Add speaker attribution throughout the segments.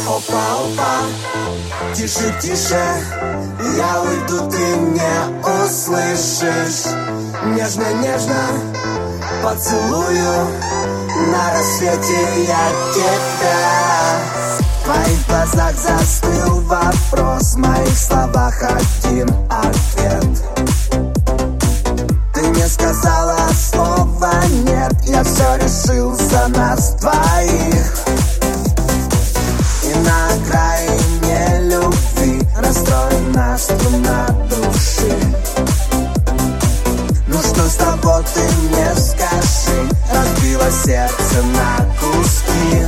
Speaker 1: Опа-опа, тише, тише, я уйду, ты не услышишь. Нежно-нежно поцелую, на рассвете я тебя. В твоих глазах застыл вопрос, в моих словах один ответ. Ты не сказала слова нет, я все решил за нас двоих. И на окраине любви расстроена струна души. Ну что с тобой, ты мне скажи, разбила сердце на куски.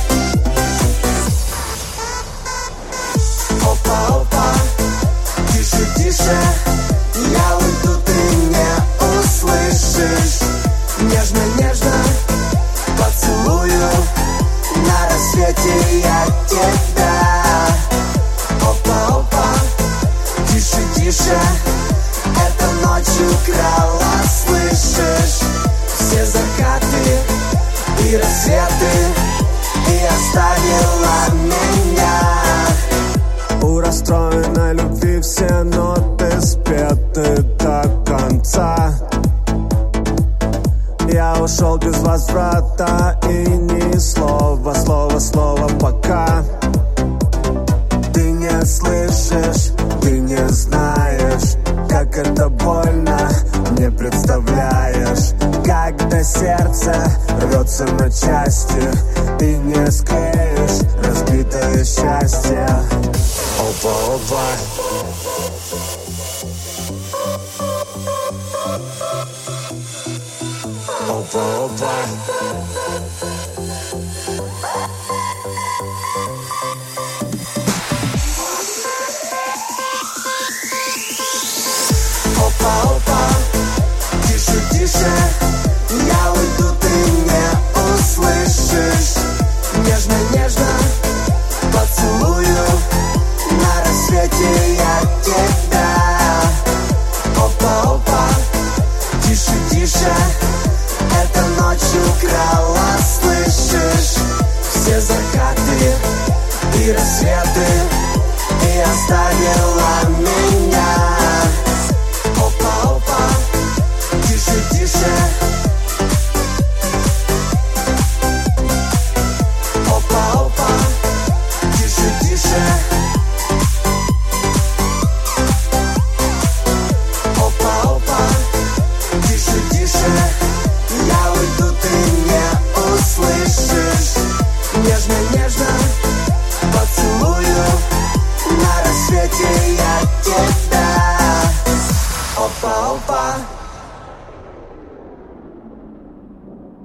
Speaker 1: Опа-опа, тише, тише, я уйду, ты не услышишь. Нежно-нежно поцелую, на рассвете я тебя. Опа-опа, тише, тише, эта ночь украла, слышишь? Все закаты и рассветы, и оставила меня. У расстроенной любви все ноты спеты до конца. Я ушел без возврата и ни слова, слово пока. Ты не слышишь, ты не знаешь, как это больно, не представляешь. Когда сердце рвется на части, и не склеишь разбитое счастье. Опа-опа. Опа-опа. Опа-опа, тише, тише, я уйду, ты не услышишь. Нежно-нежно поцелую, на рассвете я тебя. Опа-опа, тише, тише, эта ночь украла, слышишь? Все закаты и рассветы, и оставила меня.